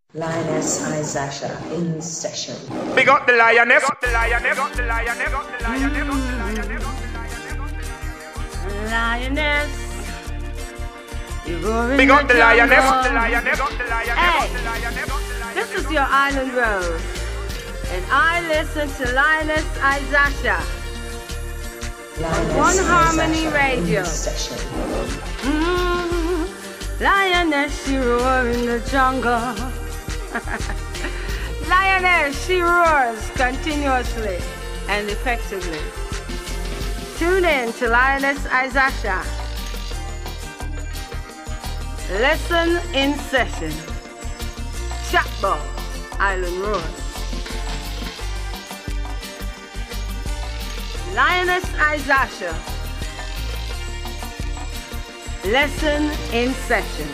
Lioness Isasha in session. Big up the lioness. Lioness. Big up the lioness. Hey, this is your Island Rose, and I listen to Lioness Isasha on One Harmony Radio. Lioness, she roars in the jungle. Lioness, she roars continuously and effectively. Tune in to Lioness Isasha. Lesson in session. Chatball, Island Roar. Lioness Isasha. Lesson in session.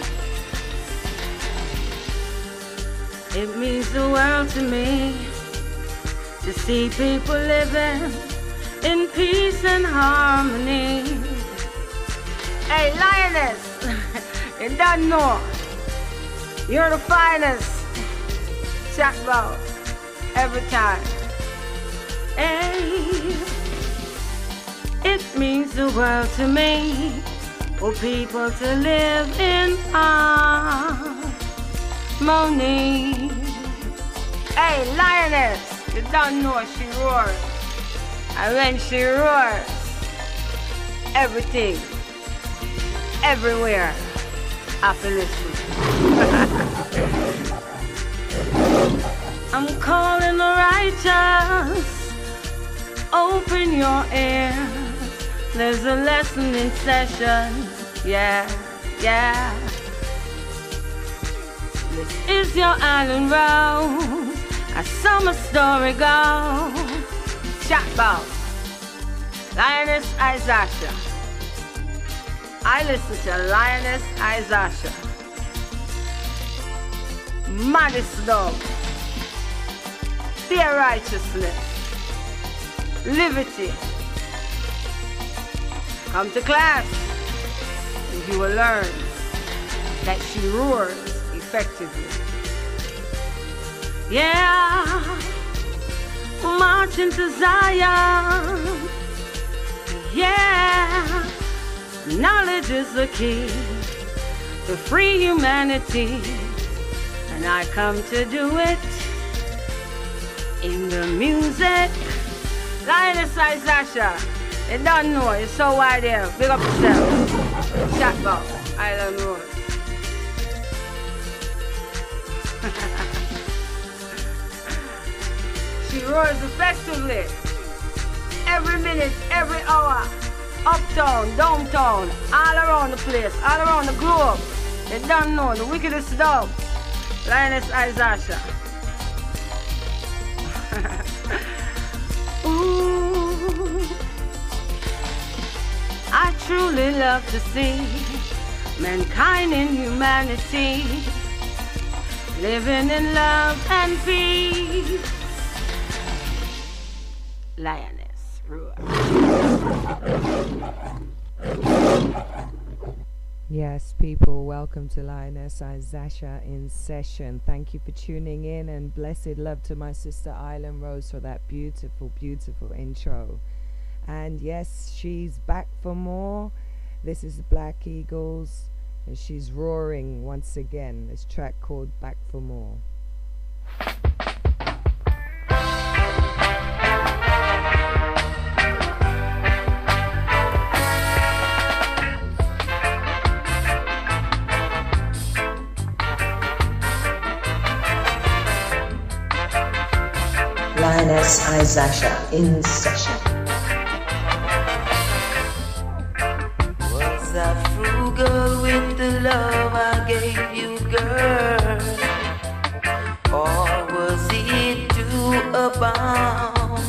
It means the world to me to see people living in peace and harmony. Hey, Lioness, you don't know. You're the finest. Chatball every time. Hey, it means the world to me for people to live in harmony. Hey, Lioness, you don't know she roars. And when she roars, everything, everywhere, I feel listen. I'm calling the righteous. Open your ears. There's a lesson in session. Yeah, yeah. This is your Island Rose. A summer story goes. Chatball. Lioness Isasha. I listen to Lioness Isasha. Maddest dog. Fear righteousness. Liberty. Come to class and you will learn that she roars effectively. Yeah, marching to Zion. Yeah, knowledge is the key to free humanity, and I come to do it in the music. Lioness Isasha. You don't know, it's so wide there. Big up yourself. Chatball, Island Road. She roars effectively. Every minute, every hour. Uptown, downtown, all around the place, all around the globe. You don't know, the wickedest dog. Lioness Isasha. Ooh. I truly love to see mankind in humanity, living in love and peace. Lioness, roar. Yes, people, welcome to Lioness Isasha in session. Thank you for tuning in, and blessed love to my sister Island Rose for that beautiful, beautiful intro. And yes, she's back for more. This is the Black Eagles, and she's roaring once again. This track called Back for More. Lioness Isasha in session. Frugal with the love I gave you, girl, or was it to abound?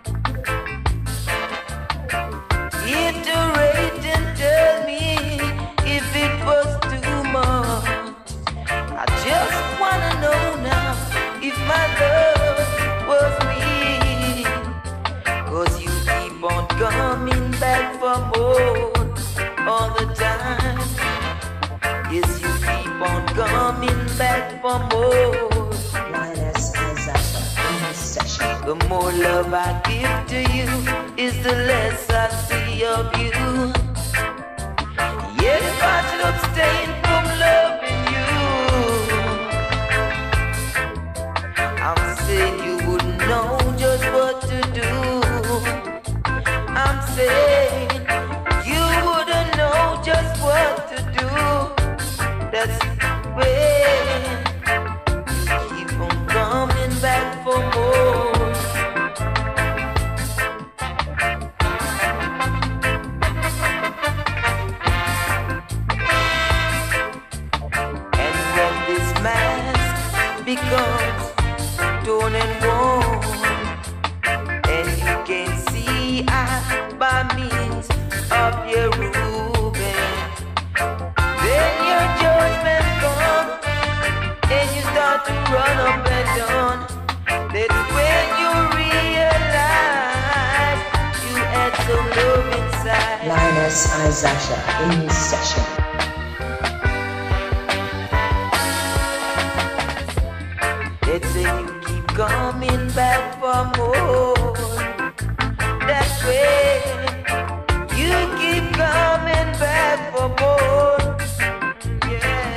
Iterate and tell me if it was too much. I just wanna know now if my love was real, 'cause you keep on coming back for more all the time. Yes, you keep on coming back for more. The more love I give to you is the less I see of you. Yet if I should abstain from loving you, I'm saying you wouldn't know just what to do. I'm saying you wouldn't know just what to do. That's when you keep on coming back for more. And when this mask becomes torn and worn, and you can see by means of your Reuben, then your judgment comes, and you start to run up and down. That's when you realize you had some love inside. Lioness Isasha in session. Let's say you keep coming back for more. That's when you keep coming back for more. Yeah.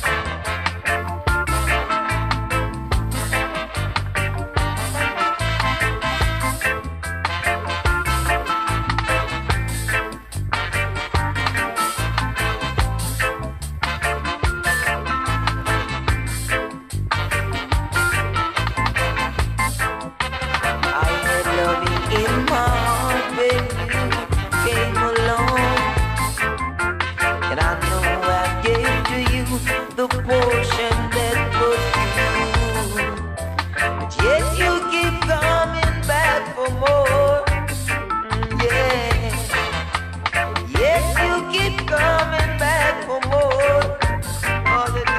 The portion that was you, but yet you keep coming back for more. Yeah, yes, you keep coming back for more all the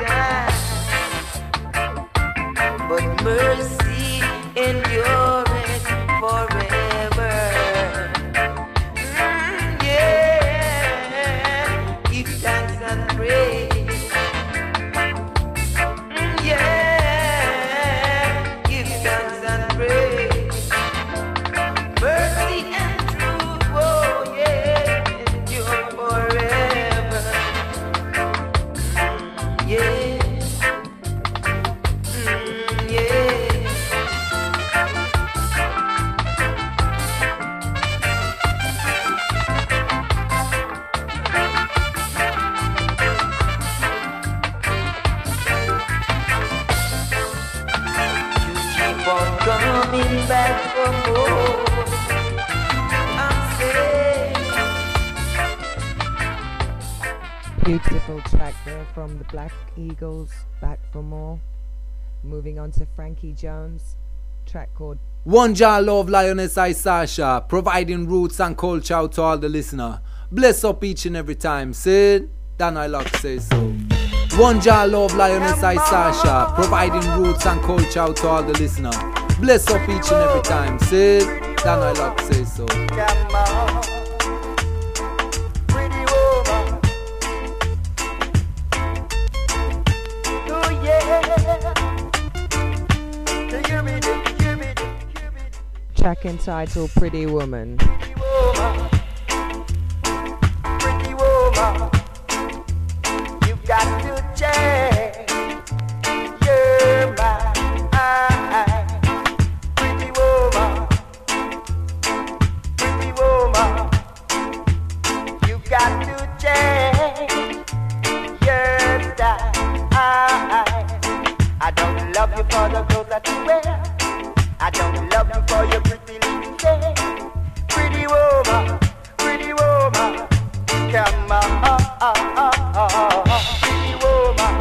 time. But mercy endureth forever. Yeah, give thanks and praise. Coming back for more. I'm saying. Beautiful track there from the Black Eagles, Back for More. Moving on to Frankie Jones, track called One Jah Love Lioness Isasha, providing roots and culture out to all the listener. Bless up each and every time, Sid. Dan I Lock says so. One Jah Love Lioness Isasha, providing roots and culture out to all the listener. Bless up each and every time, Sid. Dan I Lock says so. Come on, pretty woman. Oh yeah. track entitled Pretty Woman. Pretty woman, pretty woman, you've got to change your mind. Pretty woman, you've got to change your style. I don't love you for the clothes that you wear. I don't love you for your pretty little face. Pretty woman, come on. Pretty woman,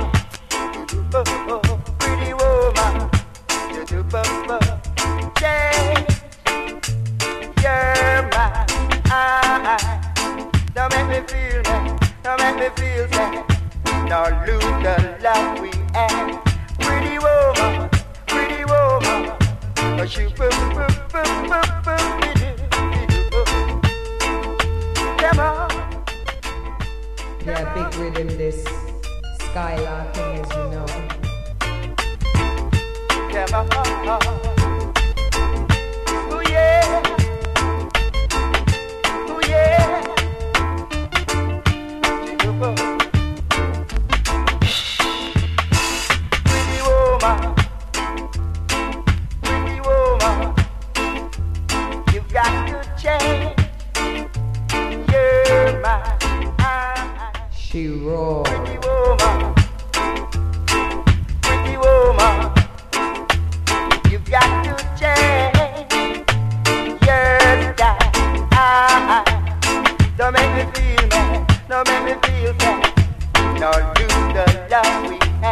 pretty woman, change your mind. Don't make me feel bad, don't make me feel sad. Don't lose the love we had. Pretty woman,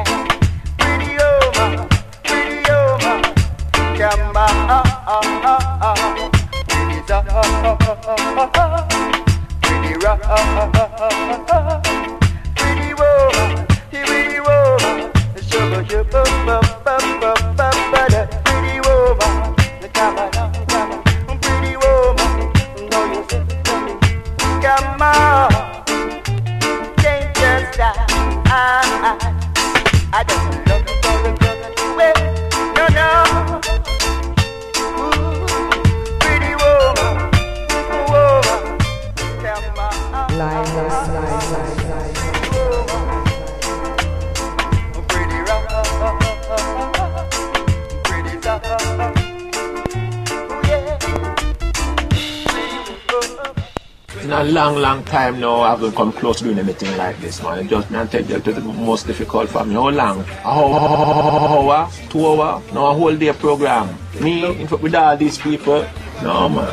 pretty woman, come on, pretty rock, pretty woman, sugar, pretty woman, come on, pretty woman, know you say, come on, can't just die. I just love you for the way, no. Ooh, pretty woman, come on. Lioness, Pretty rock, pretty rock, In a long time now, I haven't come close to doing anything like this, man. It just, man, take it to the most difficult for me. How long? A hour? 2 hours? No, a whole day program. Me, with all these people? No, man.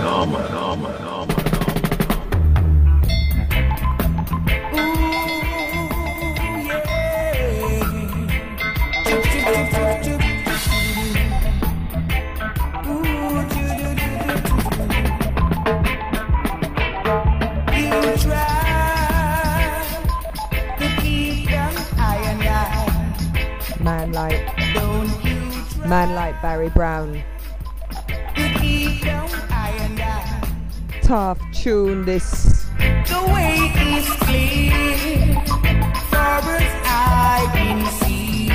Man like Barry Brown. Tough tune this. The way is clear, far as I can see.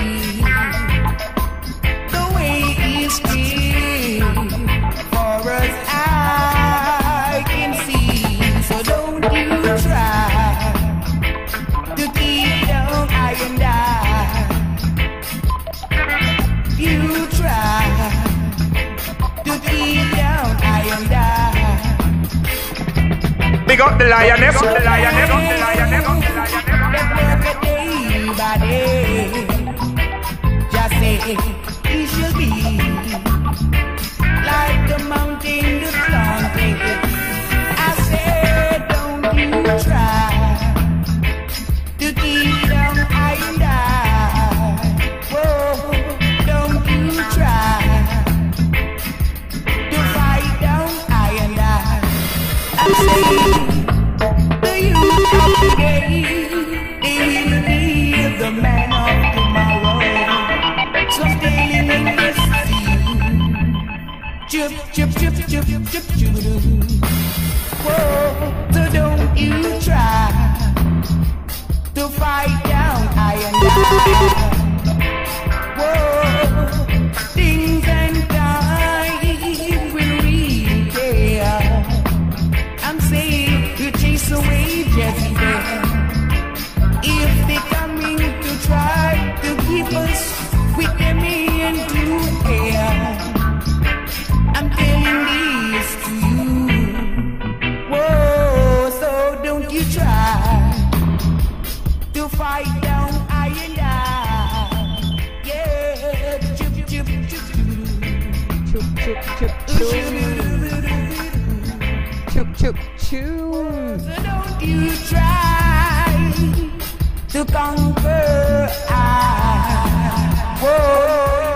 The way is clear, far as I can see. So don't you try to keep down I and I. You try to keep down I and I. Big up the lioness, Day by day, just say he shall be like the mountain that's planted. I said, don't you try to keep down I and I. Whoa, don't you try to fight down I and I. I say, the youth of today, they will be the man of tomorrow. So sailing in the sea, chip, chip, chip, chip, chip, chip, chip. Whoa, so don't you try to fight down I and I. Whoa, things and time will repair. I'm saying you chase away Jezebel. If they coming to try to keep us with them into air, I'm telling this to you. Whoa, so don't you try to fight down I and I. Yeah, chip, chip, chip, Chook, chook, chook, chook. Chook, chook, chook. so don't you try to conquer I. Whoa.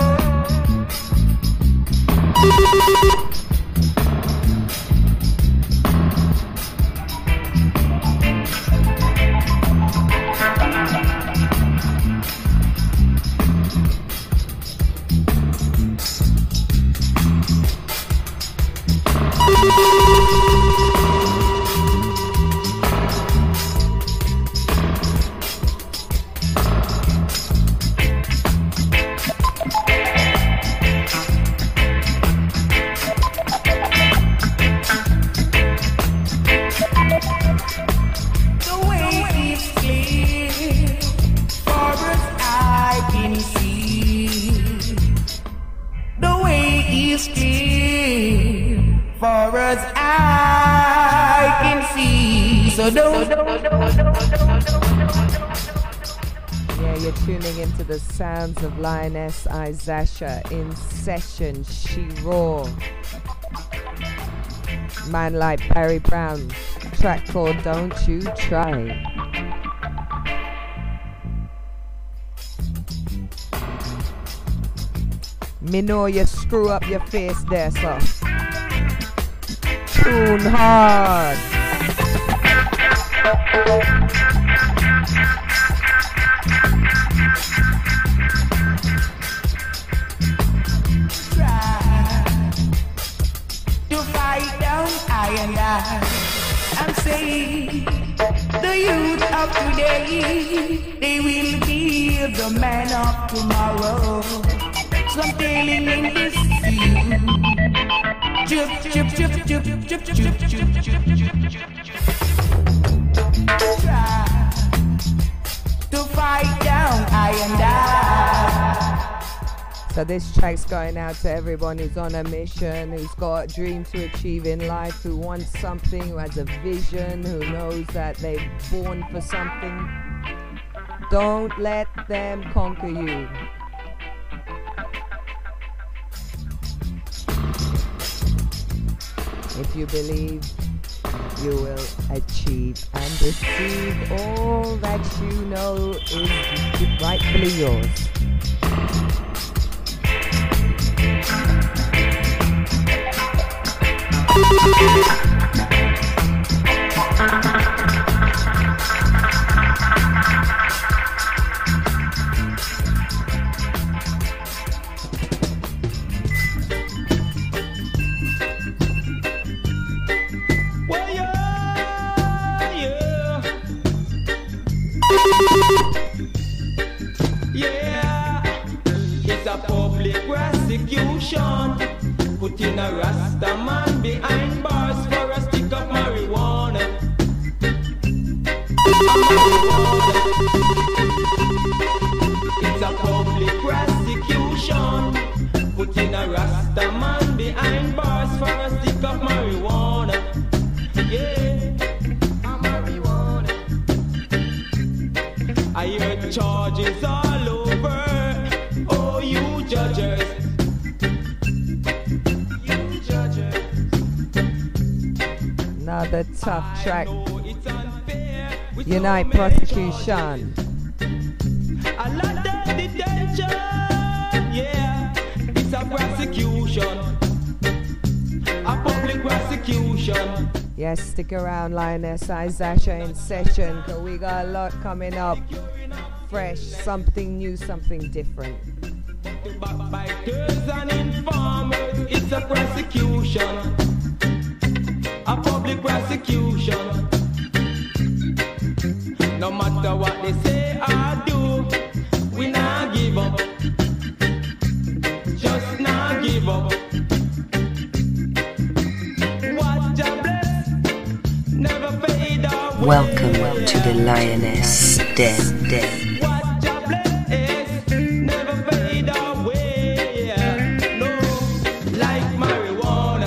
The way is clear, far as I can see. The way is clear, far as I can see. So don't. Yeah, you're tuning into the sounds of Lioness Isasha in session. She raw. Man like Barry Brown. Track called Don't You Try. Me know you screw up your face there, so. Tune hard. To fight down I and I'm saying the youth of today, they will be the man of tomorrow. So I'm telling in this field, chip, chip, chip, chip, chip, chip, chip, chip, chip. Try to fight down I and So this track's going out to everyone who's on a mission, who's got a dream to achieve in life, who wants something, who has a vision, who knows that they're born for something. Don't let them conquer you. If you believe, you will achieve and receive all that you know is rightfully yours. Putting a Rasta man behind bars for a stick of marijuana. It's a public prosecution. Putting a Rasta man behind bars for a stick of marijuana. Yeah, marijuana. I heard charges all over. Oh, you judges. Another tough track. Unite Prosecution. A lot of detention. Yeah, it's a prosecution. A public prosecution. Yes, stick around, Lioness Isasha in session, cause we got a lot coming up. Fresh, something new, something different. Backbiters and informers, it's a prosecution. A public prosecution. No matter what they say or do, we not give up. Just not give up. What a bless, never fade away. Welcome to the Lioness Den. What a bless, never fade away. No, like marijuana.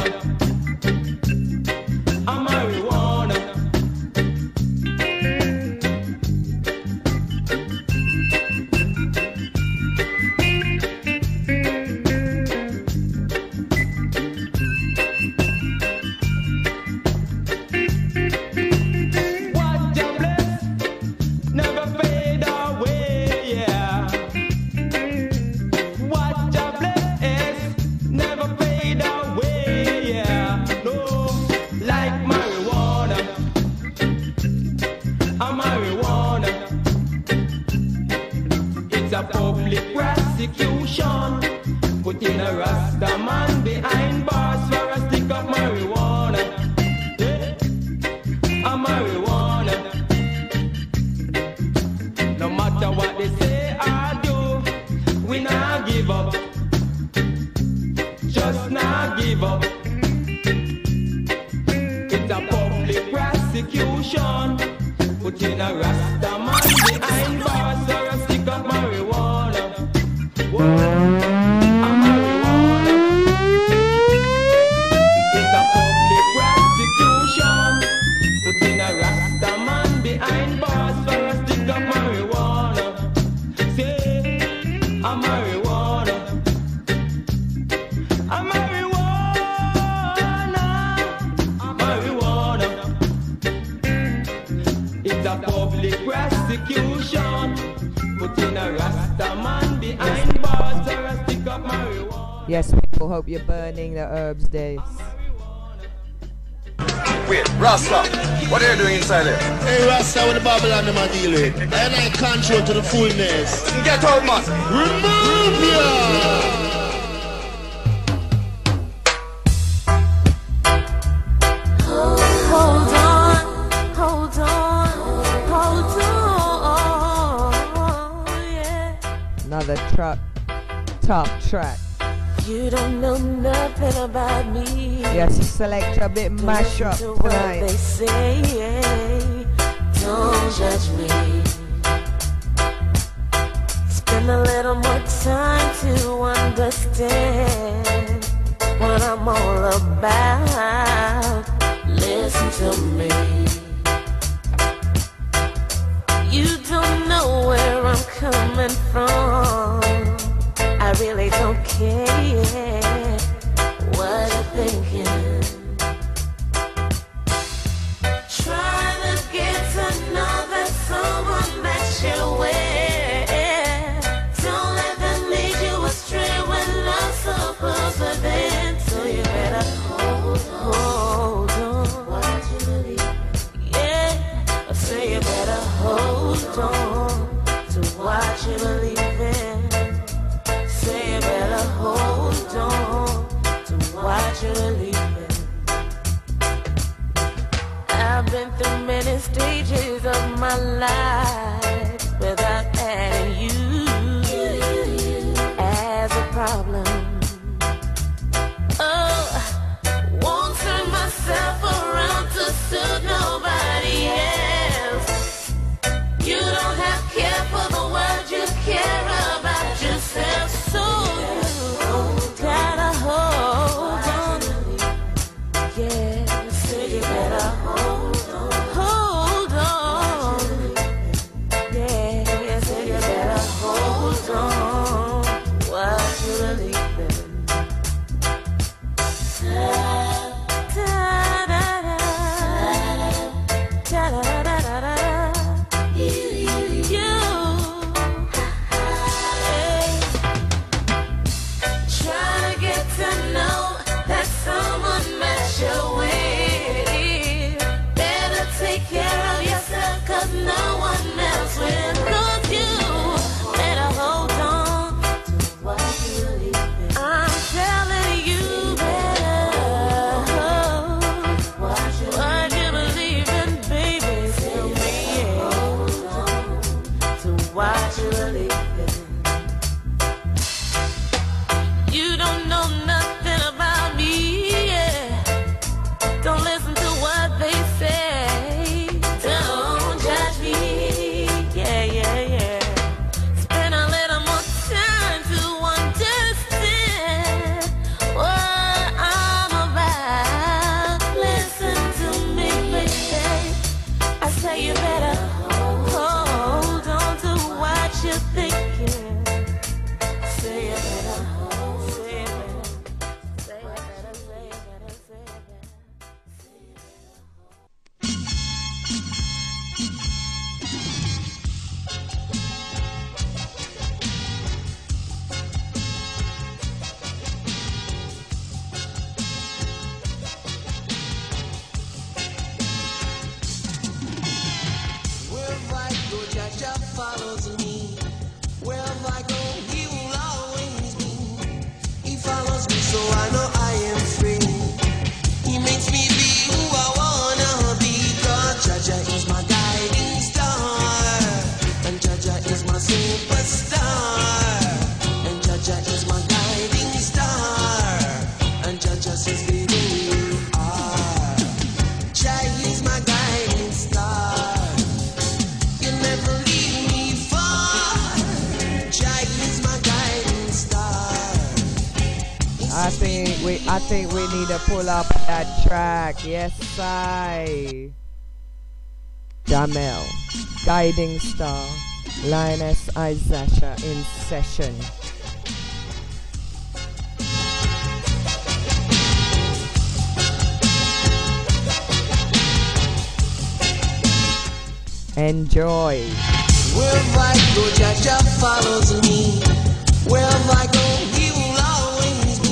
Putting a Rasta man behind bars for a stick of marijuana. Yeah. A marijuana. No matter what they say or do, we not give up. Just not give up. It's a public prosecution. Putting a Rasta man behind bars for a stick of marijuana. Whoa. Putting a Rasta man behind bars or a stick of marijuana. Yes, people, hope you're burning the herbs days. Wait, Rasta, what are you doing inside there? Hey, Rasta, with the Babylon them I deal with. And I control to the fullness. Get out, man. Remove ya! Hold on, yeah. Another top track. You don't know nothing about me. Yes, select a bit mash up Listen to what tonight. they say. Don't judge me. Spend a little more time to understand what I'm all about. Listen to me. You don't know where I'm coming from. I really don't care what you're thinking. Try to get to know that someone that you're with. Don't let them lead you astray when love's supposed to be. So you better hold on. Why don't you believe? Yeah, so you better hold on to what you believe in. Say you better hold on to what you believe in. I've been through many stages of my life without adding you as a problem. Oh, won't turn myself around to suit nobody else. You don't have care for the world, you care about yourself. So you gotta hold on. Yeah, so you better hold on. Yeah, so you better hold on. What you believe in. Try to get to know that someone met you with. Better take care of yourself, 'cause no one else will. 'Cause you better hold on to what you believe in. I'm telling you, better hold what you believe in, baby. Tell me, hold on to what you believe in. You don't know nothing about me, yeah. Don't listen to what they say. Don't judge me, yeah, yeah, yeah. Spend a little more time to understand what I'm about. Listen to me, baby. I say you better hold on to what you're thinking. Say you better hold, say you better, say you better, say you better, say you better, say you better. Wherever I go, Jaja follows me. Wherever I go, he will always be. He follows me, so I know I am free. He makes me be who I wanna be. 'Cause Jaja is my guiding star, and Jaja is my superstar, and Jaja is my guiding star, and Jaja says, be who you are. Jah is my guiding star. You never leave me far. Jah is my guiding star. I think we need to pull up that track. Yes, I. Jamel, Guiding Star, Lioness Isasha in session. Enjoy. Wherever I go, Jaja follows me. Wherever I go, he will always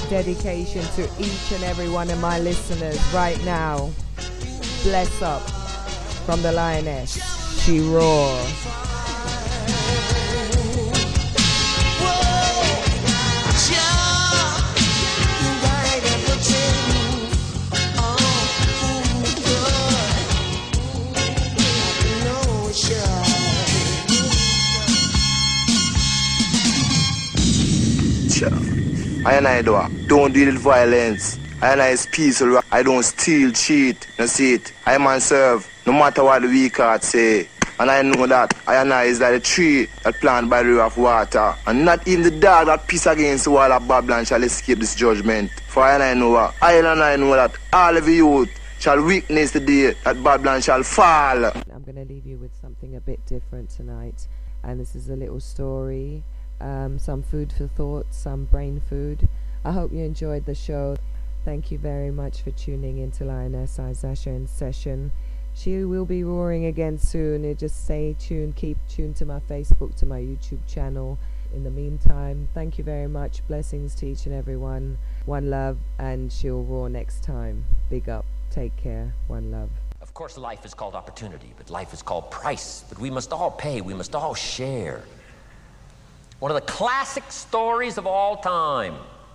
dedication to each and every one of my listeners right now. Bless up from the Lioness. She roars. I and I don't deal with violence. I and I is peaceful. I don't steal, cheat. You see it. I man serve no matter what the weak heart say. And I know that I and I is like a tree that planted by the river of water. And not even the dog that piss against the wall of Babylon shall escape this judgment. For I and I know that all of the youth shall witness the day that Babylon shall fall. I'm going to leave you with something a bit different tonight. And this is a little story. Some food for thought, some brain food. I hope you enjoyed the show. Thank you very much for tuning into Lioness Isasha in session. She will be roaring again soon. You just stay tuned, keep tuned to my Facebook, to my YouTube channel. In the meantime, thank you very much. Blessings to each and every one. One love, and she'll roar next time. Big up. Take care. One love. Of course, life is called opportunity, but life is called price. But we must all pay. We must all share. One of the classic stories of all time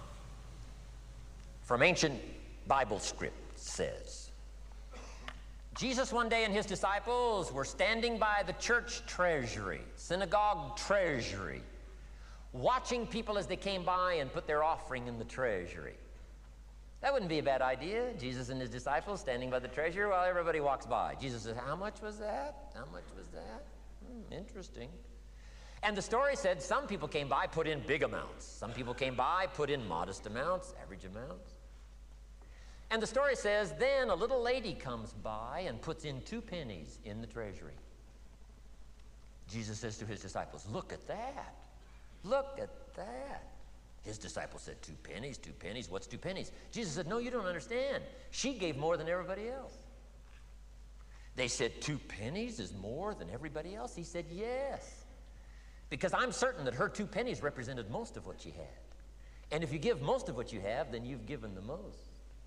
from ancient Bible script says, Jesus one day and his disciples were standing by the church treasury, synagogue treasury, watching people as they came by and put their offering in the treasury. That wouldn't be a bad idea. Jesus and his disciples standing by the treasury while everybody walks by. Jesus says, how much was that? How much was that? Interesting. And the story said some people came by, put in big amounts. Some people came by, put in modest amounts, average amounts. And the story says, then a little lady comes by and puts in 2 pennies in the treasury. Jesus says to his disciples, look at that. Look at that. His disciples said, 2 pennies, 2 pennies, what's 2 pennies? Jesus said, no, you don't understand. She gave more than everybody else. They said, 2 pennies is more than everybody else? He said, yes. Because I'm certain that her 2 pennies represented most of what she had. And if you give most of what you have, then you've given the most.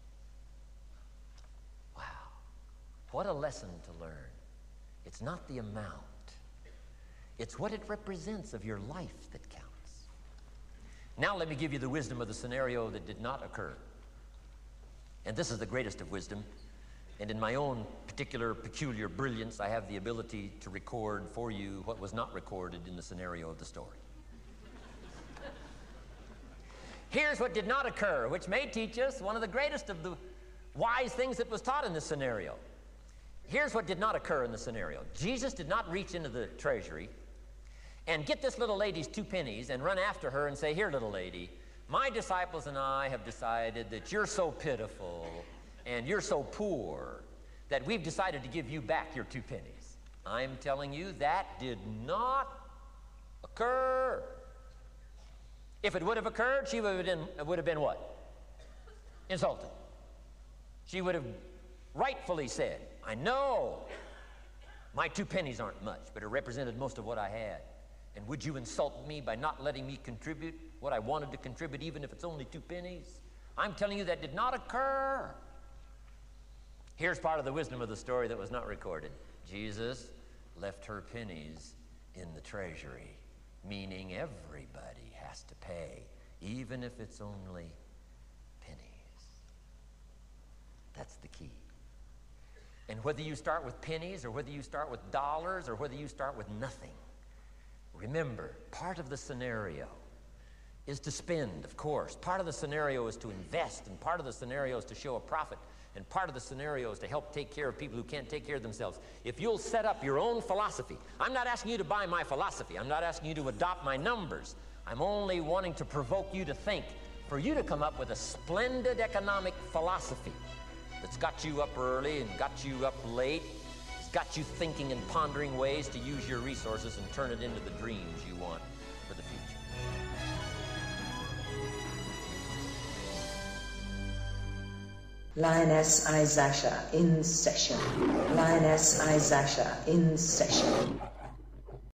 Wow. What a lesson to learn. It's not the amount. It's what it represents of your life that counts. Now let me give you the wisdom of the scenario that did not occur. And this is the greatest of wisdom. And in my own particular peculiar brilliance, I have the ability to record for you what was not recorded in the scenario of the story. Here's what did not occur, which may teach us one of the greatest of the wise things that was taught in this scenario. Here's what did not occur in the scenario. Jesus did not reach into the treasury and get this little lady's 2 pennies and run after her and say, here, little lady, my disciples and I have decided that you're so pitiful and you're so poor that we've decided to give you back your 2 pennies. I'm telling you, that did not occur. If it would have occurred, she would have been what? Insulted. She would have rightfully said, I know my 2 pennies aren't much, but it represented most of what I had. And would you insult me by not letting me contribute what I wanted to contribute, even if it's only 2 pennies? I'm telling you, that did not occur. Here's part of the wisdom of the story that was not recorded. Jesus left her pennies in the treasury, meaning everybody has to pay, even if it's only pennies. That's the key. And whether you start with pennies or whether you start with dollars or whether you start with nothing, remember, part of the scenario is to spend, of course. Part of the scenario is to invest, and part of the scenario is to show a profit, and part of the scenario is to help take care of people who can't take care of themselves. If you'll set up your own philosophy, I'm not asking you to buy my philosophy. I'm not asking you to adopt my numbers. I'm only wanting to provoke you to think, for you to come up with a splendid economic philosophy that's got you up early and got you up late. It's got you thinking and pondering ways to use your resources and turn it into the dreams you want for the future. Lioness Isasha in session. Lioness Isasha in session.